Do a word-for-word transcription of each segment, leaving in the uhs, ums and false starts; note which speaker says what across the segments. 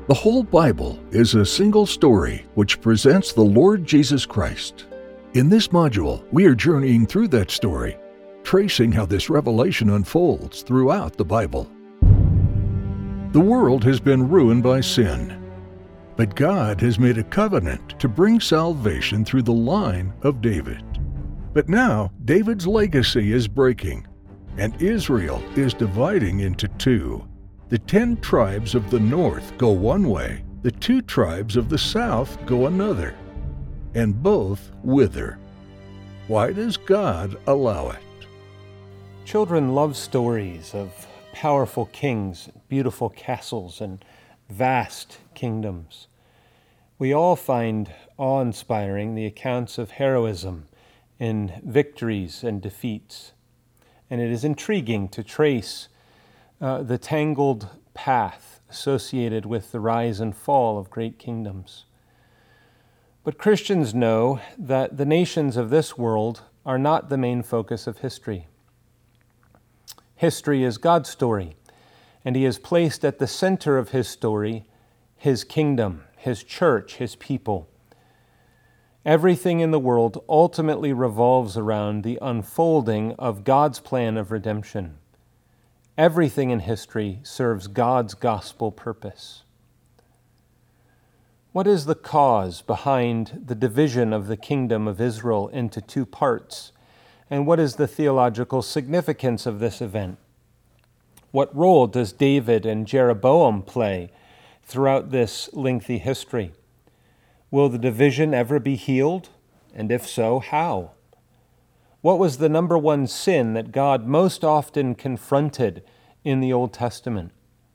Speaker 1: The whole Bible is a single story which presents the Lord Jesus Christ. In this module, we are journeying through that story, tracing how this revelation unfolds throughout the Bible. The world has been ruined by sin, but God has made a covenant to bring salvation through the line of David. But now, David's legacy is breaking, and Israel is dividing into two. The ten tribes of the north go one way, the two tribes of the south go another, and both wither. Why does God allow it?
Speaker 2: Children love stories of powerful kings, beautiful castles, and vast kingdoms. We all find awe-inspiring the accounts of heroism in victories and defeats, and it is intriguing to trace Uh, the tangled path associated with the rise and fall of great kingdoms. But Christians know that the nations of this world are not the main focus of history. History is God's story, and He has placed at the center of His story His kingdom, His church, His people. Everything in the world ultimately revolves around the unfolding of God's plan of redemption. Everything in history serves God's gospel purpose. What is the cause behind the division of the kingdom of Israel into two parts? And what is the theological significance of this event? What role does David and Jeroboam play throughout this lengthy history? Will the division ever be healed? And if so, how? What was the number one sin that God most often confronted in the Old Testament?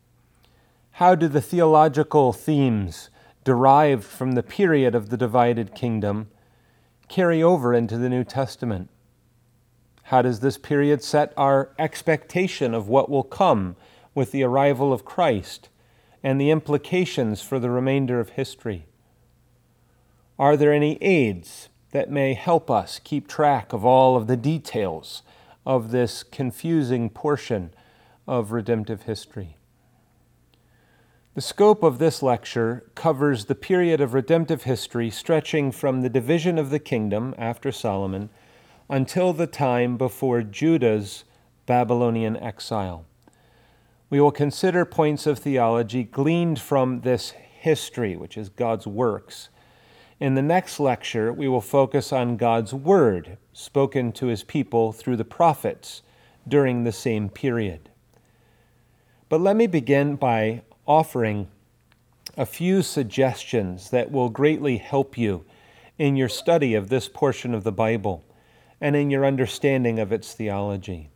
Speaker 2: How do the theological themes derived from the period of the divided kingdom carry over into the New Testament? How does this period set our expectation of what will come with the arrival of Christ and the implications for the remainder of history? Are there any aids that may help us keep track of all of the details of this confusing portion of redemptive history? The scope of this lecture covers the period of redemptive history stretching from the division of the kingdom after Solomon until the time before Judah's Babylonian exile. We will consider points of theology gleaned from this history, which is God's works. In the next lecture, we will focus on God's word spoken to His people through the prophets during the same period. But let me begin by offering a few suggestions that will greatly help you in your study of this portion of the Bible and in your understanding of its theology.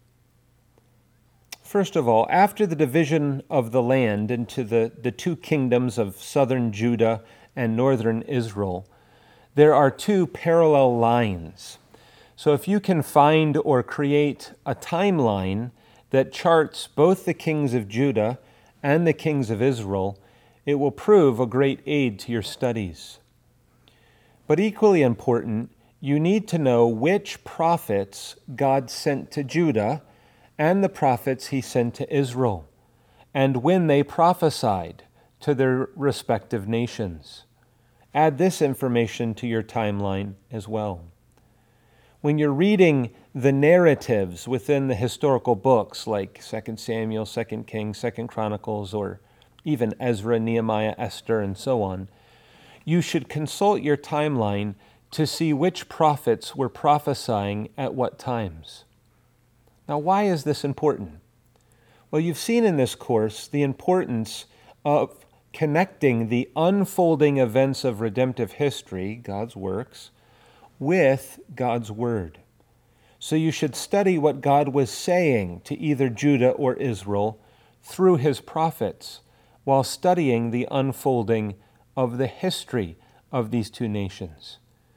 Speaker 2: First of all, after the division of the land into the, the two kingdoms of southern Judah and northern Israel, there are two parallel lines. So if you can find or create a timeline that charts both the kings of Judah and the kings of Israel, it will prove a great aid to your studies. But equally important, you need to know which prophets God sent to Judah and the prophets He sent to Israel, and when they prophesied to their respective nations. Add this information to your timeline as well. When you're reading the narratives within the historical books like Second Samuel, Second Kings, Second Chronicles, or even Ezra, Nehemiah, Esther, and so on, you should consult your timeline to see which prophets were prophesying at what times. Now, why is this important? Well, you've seen in this course the importance of connecting the unfolding events of redemptive history, God's works, with God's Word. So you should study what God was saying to either Judah or Israel through His prophets while studying the unfolding of the history of these two nations.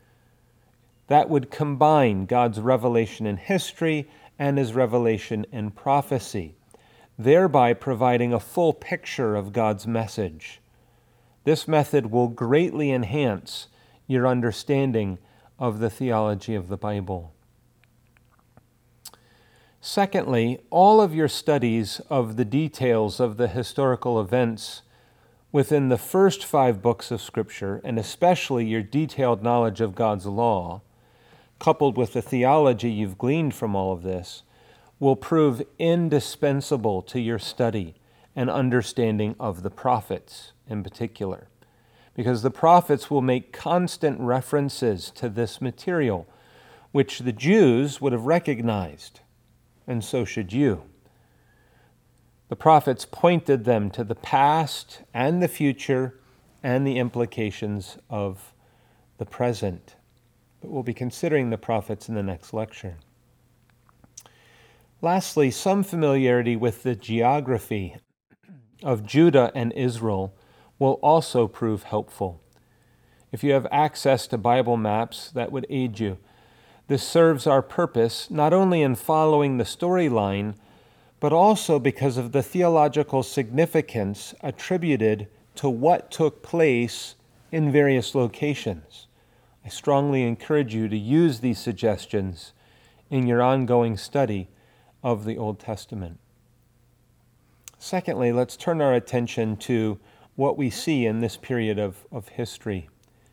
Speaker 2: That would combine God's revelation in history and His revelation in prophecy, thereby providing a full picture of God's message. This method will greatly enhance your understanding of the theology of the Bible. Secondly, all of your studies of the details of the historical events within the first five books of Scripture, and especially your detailed knowledge of God's law, coupled with the theology you've gleaned from all of this, will prove indispensable to your study and understanding of the prophets in particular, because the prophets will make constant references to this material, which the Jews would have recognized, and so should you. The prophets pointed them to the past and the future and the implications of the present. But we'll be considering the prophets in the next lecture. Lastly, some familiarity with the geography of Judah and Israel will also prove helpful. If you have access to Bible maps, that would aid you. This serves our purpose not only in following the storyline, but also because of the theological significance attributed to what took place in various locations. I strongly encourage you to use these suggestions in your ongoing study of the Old Testament. Secondly, let's turn our attention to what we see in this period of, of history.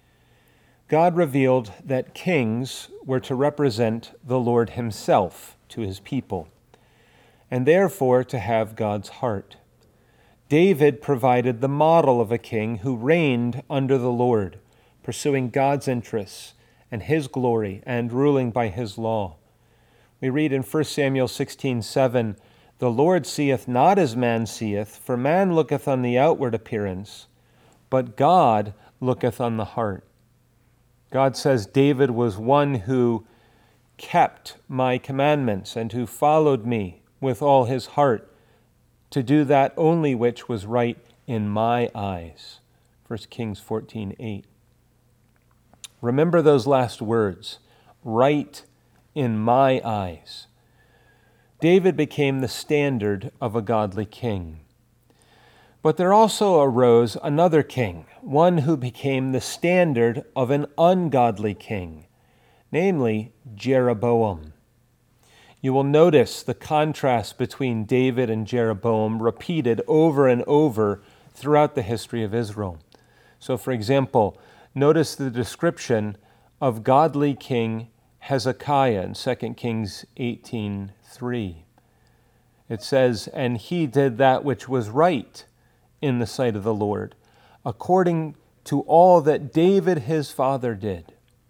Speaker 2: God revealed that kings were to represent the Lord himself to his people, and therefore to have God's heart. David provided the model of a king who reigned under the Lord, pursuing God's interests and his glory and ruling by his law. We read in First Samuel sixteen seven, "The Lord seeth not as man seeth, for man looketh on the outward appearance, but God looketh on the heart." God says David was one who kept my commandments and who followed me with all his heart, to do that only which was right in my eyes. First Kings fourteen eight. Remember those last words, right in my eyes. David became the standard of a godly king. But there also arose another king, one who became the standard of an ungodly king, namely Jeroboam. You will notice the contrast between David and Jeroboam repeated over and over throughout the history of Israel. So, for example, notice the description of godly King Hezekiah in Second Kings eighteen three. It says, "And he did that which was right in the sight of the Lord, according to all that David his father did."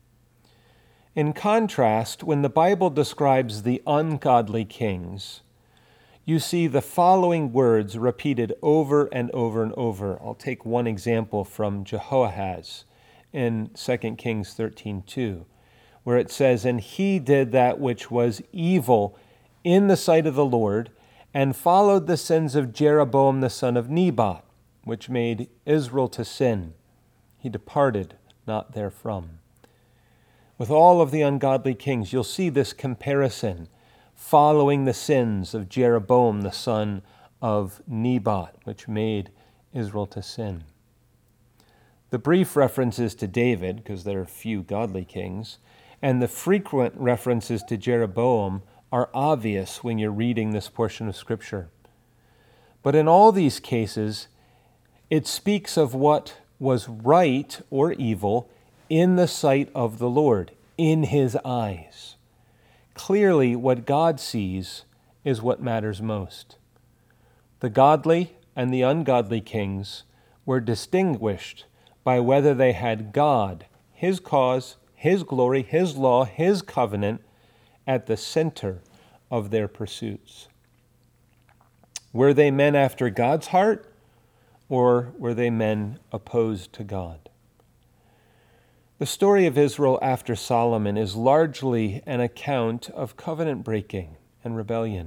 Speaker 2: In contrast, when the Bible describes the ungodly kings, you see the following words repeated over and over and over. I'll take one example from Jehoahaz in Second Kings thirteen two, where it says, "And he did that which was evil in the sight of the Lord, and followed the sins of Jeroboam the son of Nebat, which made Israel to sin. He departed not therefrom." With all of the ungodly kings, you'll see this comparison, following the sins of Jeroboam the son of Nebat, which made Israel to sin. The brief references to David, because there are few godly kings, and the frequent references to Jeroboam are obvious when you're reading this portion of Scripture. But in all these cases, it speaks of what was right or evil in the sight of the Lord, in his eyes. Clearly, what God sees is what matters most. The godly and the ungodly kings were distinguished by whether they had God, his cause, his glory, his law, his covenant at the center of their pursuits. Were they men after God's heart, or were they men opposed to God? The story of Israel after Solomon is largely an account of covenant breaking and rebellion.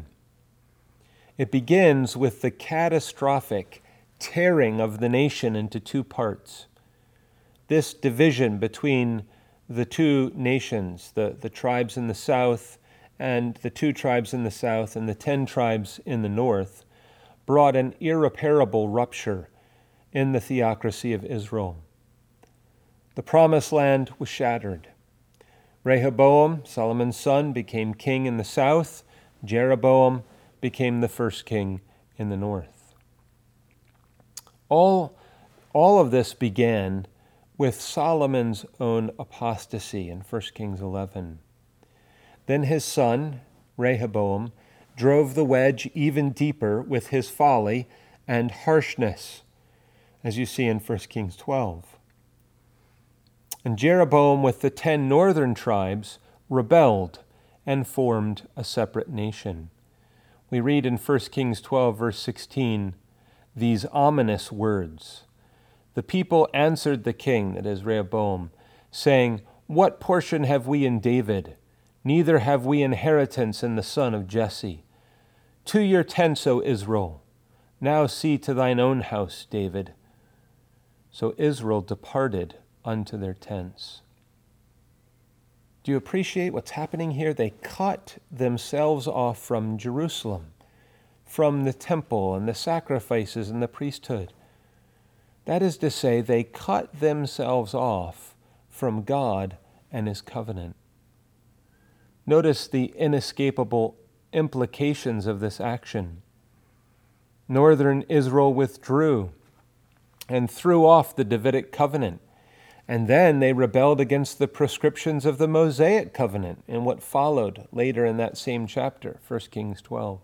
Speaker 2: It begins with the catastrophic tearing of the nation into two parts. This division between the two nations, the, the tribes in the south and the two tribes in the south and the ten tribes in the north, brought an irreparable rupture in the theocracy of Israel. The promised land was shattered. Rehoboam, Solomon's son, became king in the south. Jeroboam became the first king in the north. All All of this began with Solomon's own apostasy in First Kings eleven. Then his son, Rehoboam, drove the wedge even deeper with his folly and harshness, as you see in First Kings twelve. And Jeroboam with the ten northern tribes rebelled and formed a separate nation. We read in First Kings twelve, verse sixteen, these ominous words. The people answered the king, that is Rehoboam, saying, What portion have we in David? Neither have we inheritance in the son of Jesse. To your tents, O Israel. Now see to thine own house, David. So Israel departed unto their tents. Do you appreciate what's happening here? They cut themselves off from Jerusalem, from the temple and the sacrifices and the priesthood. That is to say, they cut themselves off from God and his covenant. Notice the inescapable implications of this action. Northern Israel withdrew and threw off the Davidic covenant, and then they rebelled against the prescriptions of the Mosaic covenant in what followed later in that same chapter, First Kings twelve.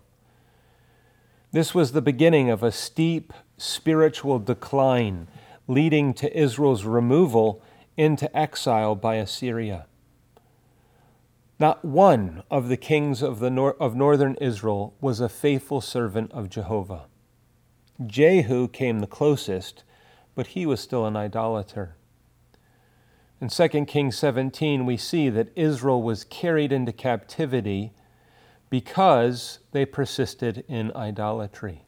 Speaker 2: This was the beginning of a steep spiritual decline leading to Israel's removal into exile by Assyria. Not one of the kings of, the nor- of northern Israel was a faithful servant of Jehovah. Jehu came the closest, but he was still an idolater. In Second Kings seventeen, we see that Israel was carried into captivity because they persisted in idolatry.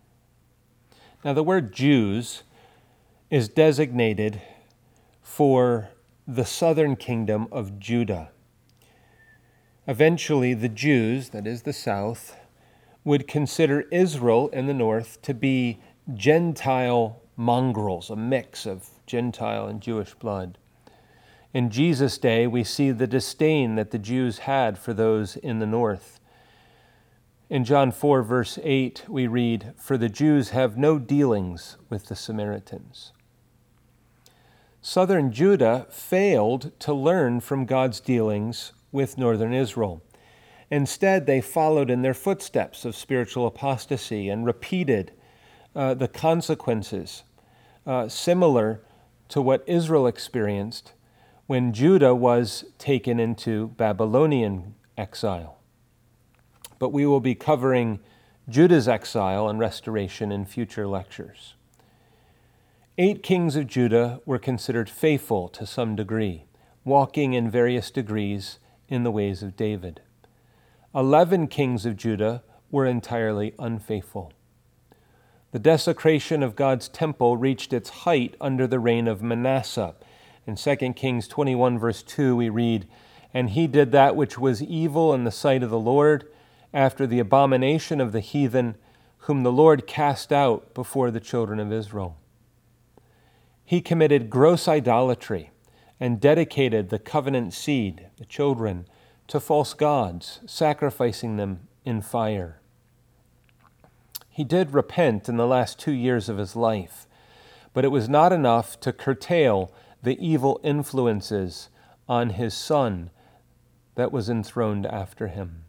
Speaker 2: Now, the word Jews is designated for the southern kingdom of Judah. Eventually, the Jews, that is the south, would consider Israel in the north to be Gentile mongrels, a mix of Gentile and Jewish blood. In Jesus' day, we see the disdain that the Jews had for those in the north. In John four, verse eight, we read, For the Jews have no dealings with the Samaritans. Southern Judah failed to learn from God's dealings with northern Israel. Instead, they followed in their footsteps of spiritual apostasy and repeated uh, the consequences uh, similar to what Israel experienced when Judah was taken into Babylonian exile. But we will be covering Judah's exile and restoration in future lectures. Eight kings of Judah were considered faithful to some degree, walking in various degrees in the ways of David. Eleven kings of Judah were entirely unfaithful. The desecration of God's temple reached its height under the reign of Manasseh. In Second Kings twenty-one, verse two, we read, And he did that which was evil in the sight of the Lord, after the abomination of the heathen, whom the Lord cast out before the children of Israel. He committed gross idolatry and dedicated the covenant seed, the children, to false gods, sacrificing them in fire. He did repent in the last two years of his life, but it was not enough to curtail the evil influences on his son that was enthroned after him.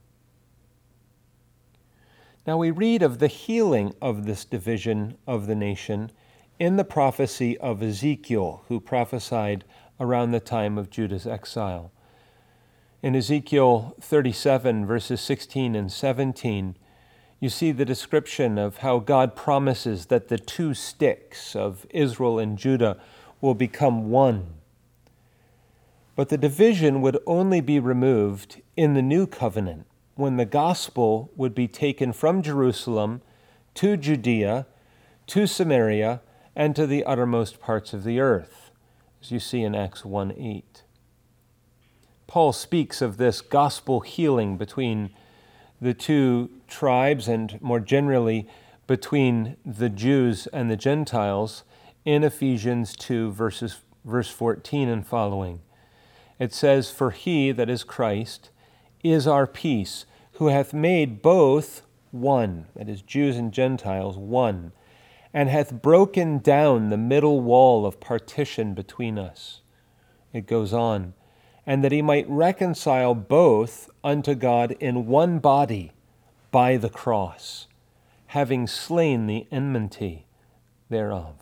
Speaker 2: Now we read of the healing of this division of the nation in the prophecy of Ezekiel, who prophesied around the time of Judah's exile. In Ezekiel thirty-seven, verses sixteen and seventeen, you see the description of how God promises that the two sticks of Israel and Judah will become one. But the division would only be removed in the new covenant, when the gospel would be taken from Jerusalem to Judea, to Samaria, and to the uttermost parts of the earth, as you see in Acts one eight. Paul speaks of this gospel healing between the two tribes and more generally between the Jews and the Gentiles in Ephesians two, verses, verse fourteen and following. It says, For he, that is Christ, is our peace, who hath made both one, that is, Jews and Gentiles, one, and hath broken down the middle wall of partition between us. It goes on, and that he might reconcile both unto God in one body by the cross, having slain the enmity thereof.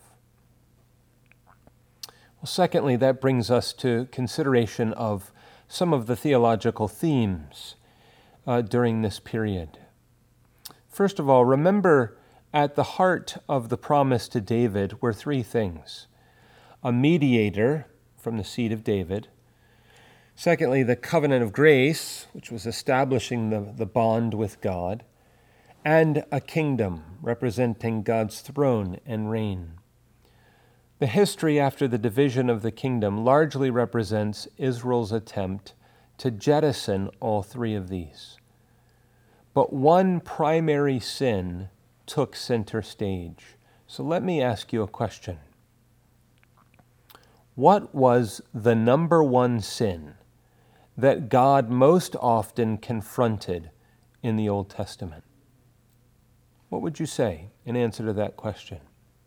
Speaker 2: Well, secondly, that brings us to consideration of some of the theological themes uh, during this period. First of all, remember at the heart of the promise to David were three things: a mediator from the seed of David; secondly, the covenant of grace, which was establishing the, the bond with God; and a kingdom representing God's throne and reign. The history after the division of the kingdom largely represents Israel's attempt to jettison all three of these. But one primary sin took center stage. So let me ask you a question. What was the number one sin that God most often confronted in the Old Testament? What would you say in answer to that question?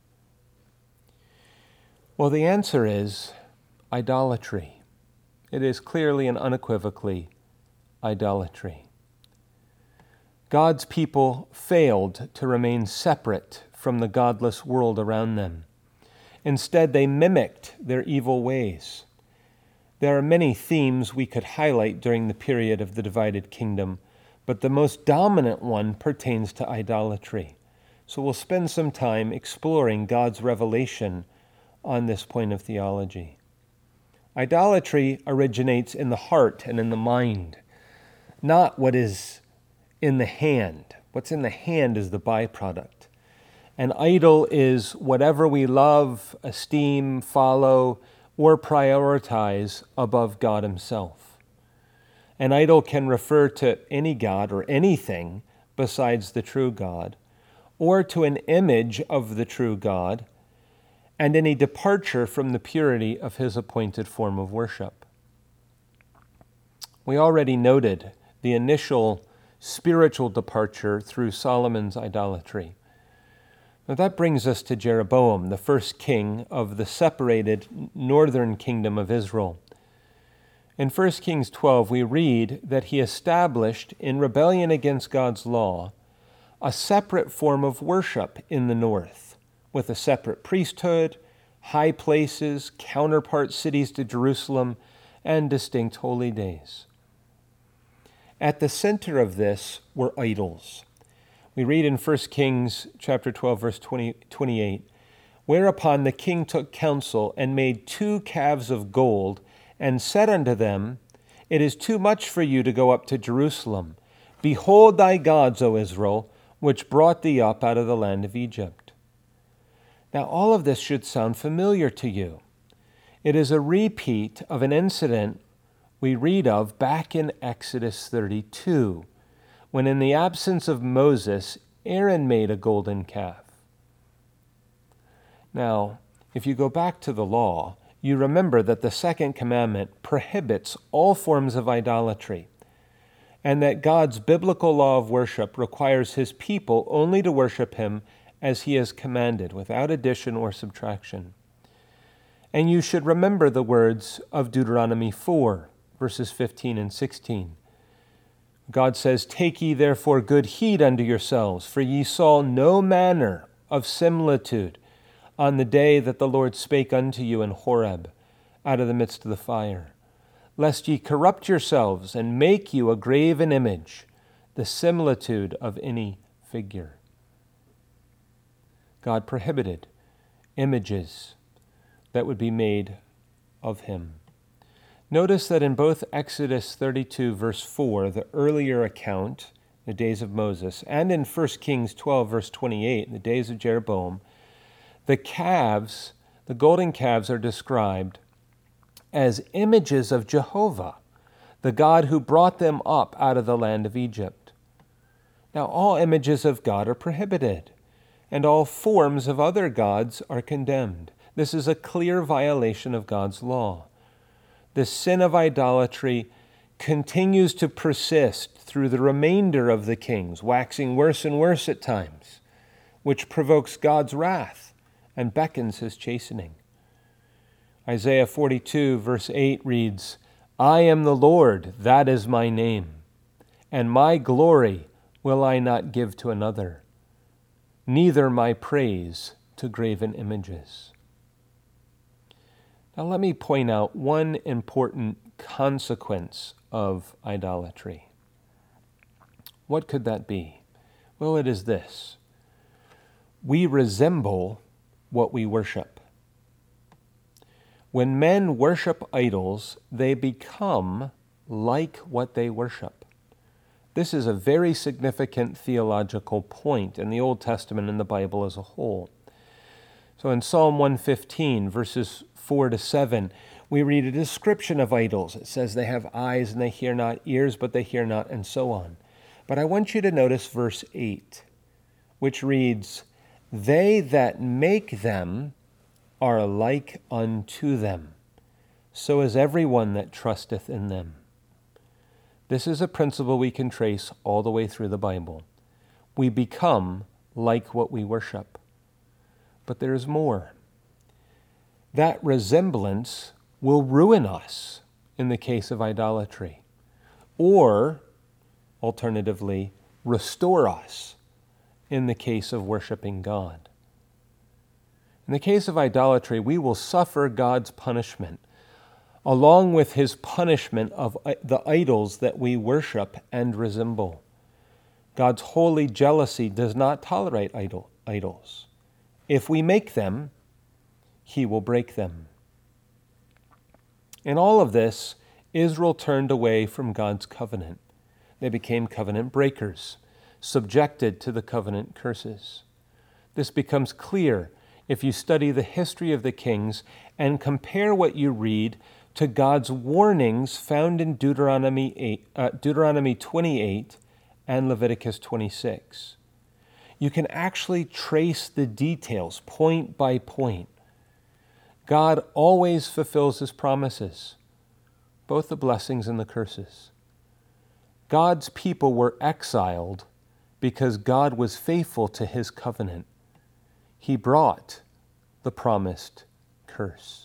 Speaker 2: Well, the answer is idolatry. It is clearly and unequivocally idolatry. God's people failed to remain separate from the godless world around them. Instead, they mimicked their evil ways. There are many themes we could highlight during the period of the divided kingdom, but the most dominant one pertains to idolatry. So we'll spend some time exploring God's revelation on this point of theology. Idolatry originates in the heart and in the mind, not what is in the hand. What's in the hand is the byproduct. An idol is whatever we love, esteem, follow, or prioritize above God himself. An idol can refer to any god or anything besides the true God, or to an image of the true God, and any departure from the purity of his appointed form of worship. We already noted the initial spiritual departure through Solomon's idolatry. Now that brings us to Jeroboam, the first king of the separated northern kingdom of Israel. In First Kings twelve, we read that he established, in rebellion against God's law, a separate form of worship in the north, with a separate priesthood, high places, counterpart cities to Jerusalem, and distinct holy days. At the center of this were idols. We read in First Kings chapter twelve, verse twenty, twenty-eight, whereupon the king took counsel and made two calves of gold and said unto them, it is too much for you to go up to Jerusalem. Behold thy gods, O Israel, which brought thee up out of the land of Egypt. Now all of this should sound familiar to you. It is a repeat of an incident we read of back in Exodus thirty-two, when in the absence of Moses, Aaron made a golden calf. Now, if you go back to the law, you remember that the second commandment prohibits all forms of idolatry, and that God's biblical law of worship requires his people only to worship him as he has commanded, without addition or subtraction. And you should remember the words of Deuteronomy four, verses fifteen and sixteen. God says, take ye therefore good heed unto yourselves, for ye saw no manner of similitude on the day that the Lord spake unto you in Horeb, out of the midst of the fire, lest ye corrupt yourselves and make you a graven image, the similitude of any figure. God prohibited images that would be made of him. Notice that in both Exodus thirty-two, verse four, the earlier account, the days of Moses, and in First Kings twelve, verse twenty-eight, the days of Jeroboam, the calves, the golden calves, are described as images of Jehovah, the God who brought them up out of the land of Egypt. Now, all images of God are prohibited, and all forms of other gods are condemned. This is a clear violation of God's law. The sin of idolatry continues to persist through the remainder of the kings, waxing worse and worse at times, which provokes God's wrath and beckons his chastening. Isaiah forty-two, verse eight reads, I am the Lord, that is my name, and my glory will I not give to another, neither my praise to graven images. Now let me point out one important consequence of idolatry. What could that be? Well, it is this. We resemble what we worship. When men worship idols, they become like what they worship. This is a very significant theological point in the Old Testament and the Bible as a whole. So in Psalm one fifteen, verses four to seven, we read a description of idols. It says they have eyes and they hear not, ears but they hear not, and so on. But I want you to notice verse eight, which reads, They that make them are alike unto them, so is everyone that trusteth in them. This is a principle we can trace all the way through the Bible. We become like what we worship. But there is more. That resemblance will ruin us in the case of idolatry, or, alternatively, restore us in the case of worshiping God. In the case of idolatry, we will suffer God's punishment, along with his punishment of the idols that we worship and resemble. God's holy jealousy does not tolerate idol, idols. If we make them, he will break them. In all of this, Israel turned away from God's covenant. They became covenant breakers, subjected to the covenant curses. This becomes clear if you study the history of the kings and compare what you read to God's warnings found in Deuteronomy eight, uh, Deuteronomy twenty-eight and Leviticus twenty-six. You can actually trace the details point by point. God always fulfills his promises, both the blessings and the curses. God's people were exiled because God was faithful to his covenant. He brought the promised curse.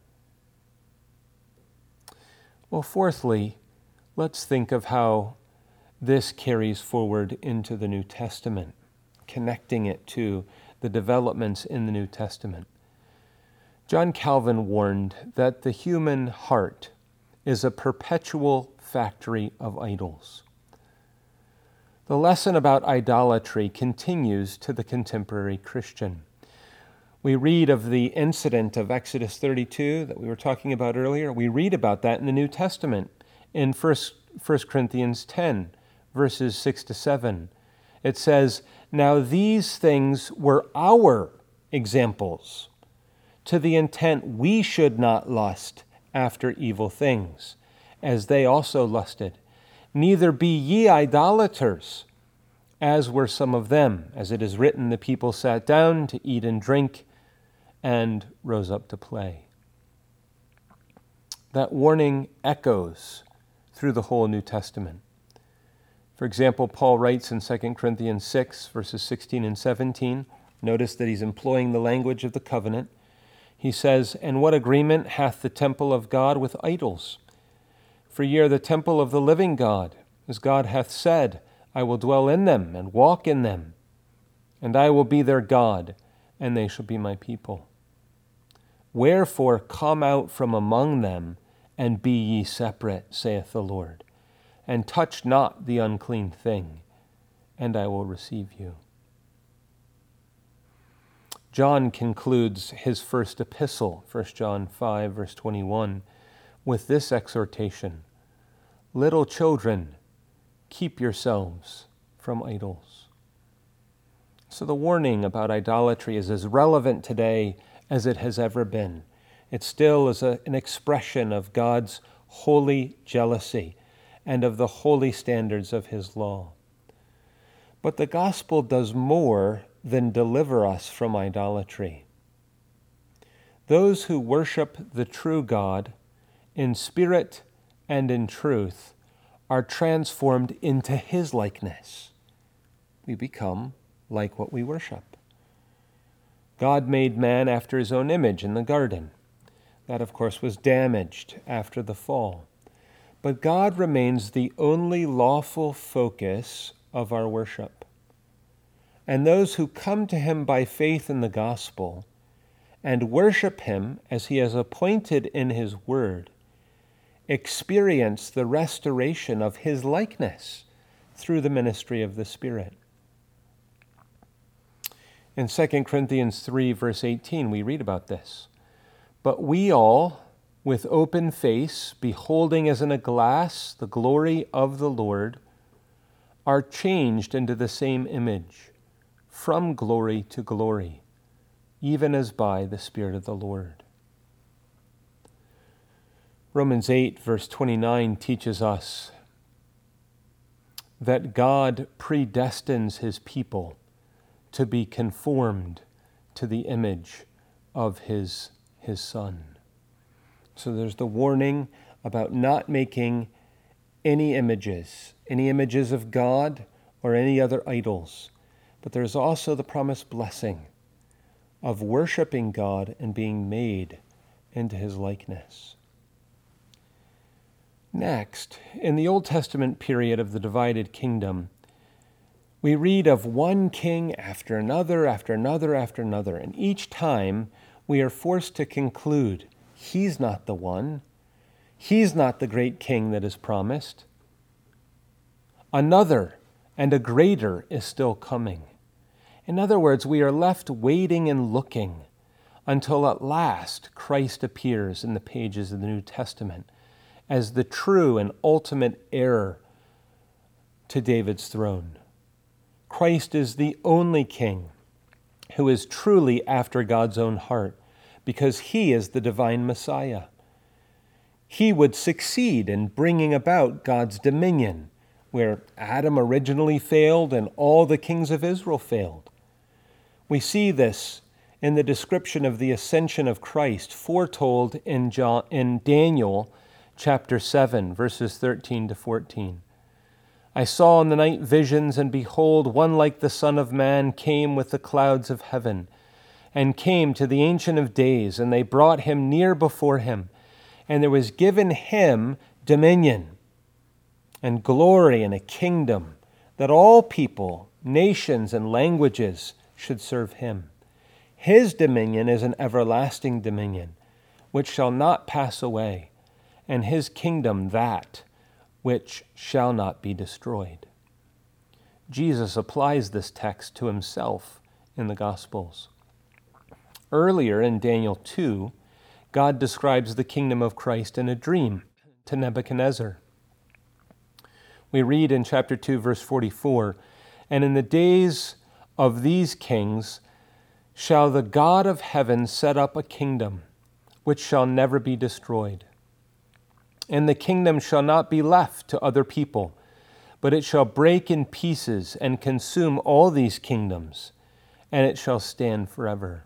Speaker 2: Well, fourthly, let's think of how this carries forward into the New Testament, connecting it to the developments in the New Testament. John Calvin warned that the human heart is a perpetual factory of idols. The lesson about idolatry continues to the contemporary Christian. We read of the incident of Exodus thirty-two that we were talking about earlier. We read about that in the New Testament in First Corinthians ten, verses six to seven. It says, Now these things were our examples, to the intent we should not lust after evil things, as they also lusted. Neither be ye idolaters, as were some of them. As it is written, the people sat down to eat and drink, and rose up to play. That warning echoes through the whole New Testament. For example, Paul writes in Second Corinthians six, verses sixteen and seventeen, notice that he's employing the language of the covenant. He says, And what agreement hath the temple of God with idols? For ye are the temple of the living God, as God hath said, I will dwell in them and walk in them, and I will be their God, and they shall be my people. Wherefore come out from among them, and be ye separate, saith the Lord, and touch not the unclean thing, and I will receive you. John concludes his first epistle, First John five, verse twenty-one, with this exhortation, Little children, keep yourselves from idols. So the warning about idolatry is as relevant today as it has ever been. It still is a, an expression of God's holy jealousy and of the holy standards of his law. But the gospel does more than deliver us from idolatry. Those who worship the true God in spirit and in truth are transformed into his likeness. We become like what we worship. God made man after his own image in the garden. That, of course, was damaged after the fall. But God remains the only lawful focus of our worship. And those who come to him by faith in the gospel and worship him as he has appointed in his word experience the restoration of his likeness through the ministry of the Spirit. In Second Corinthians three, verse eighteen, we read about this. But we all, with open face, beholding as in a glass the glory of the Lord, are changed into the same image, from glory to glory, even as by the Spirit of the Lord. Romans eight, verse twenty-nine teaches us that God predestines his people to be conformed to the image of his, his Son. So there's the warning about not making any images, any images of God or any other idols. But there's also the promised blessing of worshiping God and being made into his likeness. Next, in the Old Testament period of the divided kingdom, we read of one king after another, after another, after another, and each time we are forced to conclude, he's not the one. He's not the great king that is promised. Another and a greater is still coming. In other words, we are left waiting and looking until at last Christ appears in the pages of the New Testament as the true and ultimate heir to David's throne. Christ is the only king who is truly after God's own heart, because he is the divine Messiah. He would succeed in bringing about God's dominion, where Adam originally failed and all the kings of Israel failed. We see this in the description of the ascension of Christ foretold in, John, in Daniel chapter seven, verses thirteen to fourteen. I saw in the night visions, and behold, one like the Son of Man came with the clouds of heaven, and came to the Ancient of Days, and they brought him near before him. And there was given him dominion and glory and a kingdom, that all people, nations, and languages should serve him. His dominion is an everlasting dominion, which shall not pass away, and his kingdom that which shall not be destroyed. Jesus applies this text to himself in the Gospels. Earlier in Daniel two, God describes the kingdom of Christ in a dream to Nebuchadnezzar. We read in chapter two, verse forty-four, and in the days of these kings shall the God of heaven set up a kingdom which shall never be destroyed. And the kingdom shall not be left to other people, but it shall break in pieces and consume all these kingdoms, and it shall stand forever.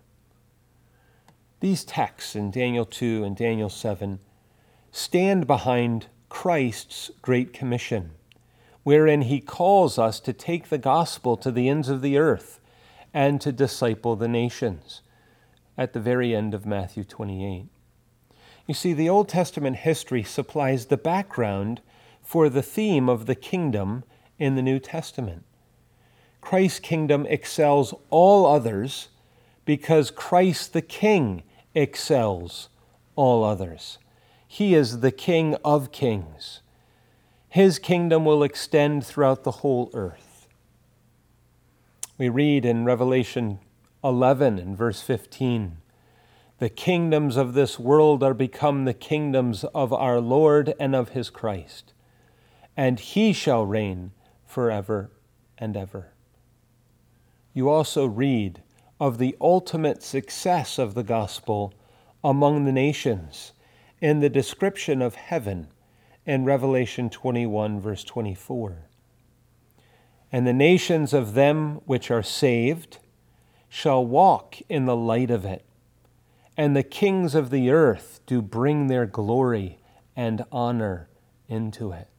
Speaker 2: These texts in Daniel two and Daniel seven stand behind Christ's Great Commission, wherein he calls us to take the gospel to the ends of the earth and to disciple the nations, at the very end of Matthew twenty-eight. You see, the Old Testament history supplies the background for the theme of the kingdom in the New Testament. Christ's kingdom excels all others because Christ the King excels all others. He is the King of kings. His kingdom will extend throughout the whole earth. We read in Revelation eleven and verse fifteen, the kingdoms of this world are become the kingdoms of our Lord and of his Christ, and he shall reign forever and ever. You also read of the ultimate success of the gospel among the nations in the description of heaven in Revelation twenty-one, verse twenty-four. And the nations of them which are saved shall walk in the light of it, and the kings of the earth do bring their glory and honor into it.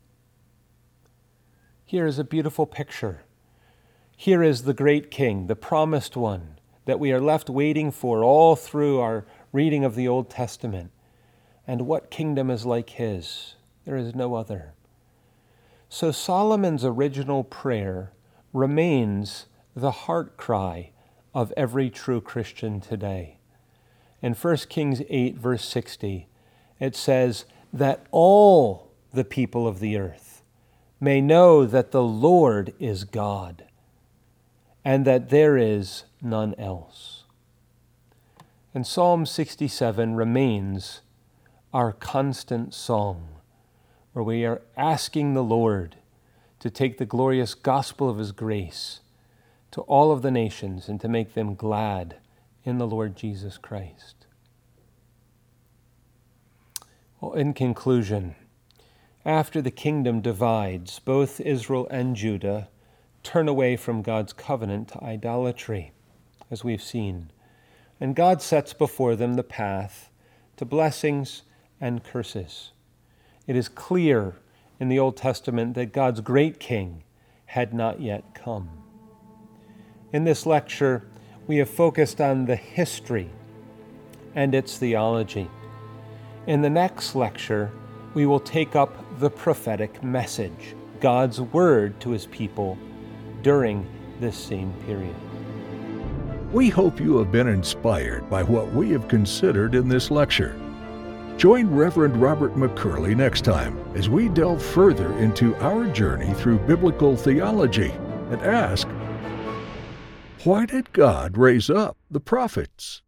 Speaker 2: Here is a beautiful picture. Here is the great king, the promised one, that we are left waiting for all through our reading of the Old Testament. And what kingdom is like his? There is no other. So Solomon's original prayer remains the heart cry of every true Christian today. In First Kings eight, verse sixty, it says, that all the people of the earth may know that the Lord is God, and that there is none else. And Psalm sixty-seven remains our constant song, where we are asking the Lord to take the glorious gospel of his grace to all of the nations and to make them glad in the Lord Jesus Christ. Well, in conclusion, after the kingdom divides, both Israel and Judah turn away from God's covenant to idolatry, as we've seen. And God sets before them the path to blessings and curses. It is clear in the Old Testament that God's great king had not yet come. In this lecture, we have focused on the history and its theology. In the next lecture, we will take up the prophetic message, God's word to his people during this same period.
Speaker 1: We hope you have been inspired by what we have considered in this lecture. Join Reverend Robert McCurley next time as we delve further into our journey through biblical theology and ask, why did God raise up the prophets?